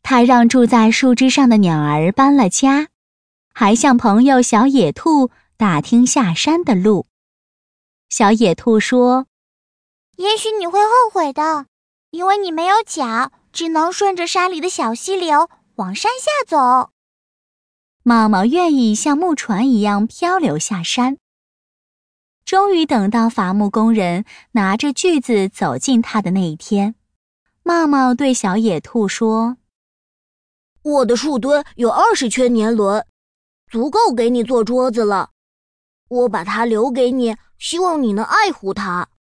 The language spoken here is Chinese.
他让住在树枝上的鸟儿搬了家，还向朋友小野兔打听下山的路。小野兔说： 也许你会后悔的，因为你没有脚，只能顺着山里的小溪流往山下走。 茂茂愿意像木船一样漂流下山。终于等到伐木工人拿着锯子走近他的那一天，茂茂对小野兔说： 我的树墩有20圈年轮，足够给你做桌子了。我把它留给你，希望你能爱护它。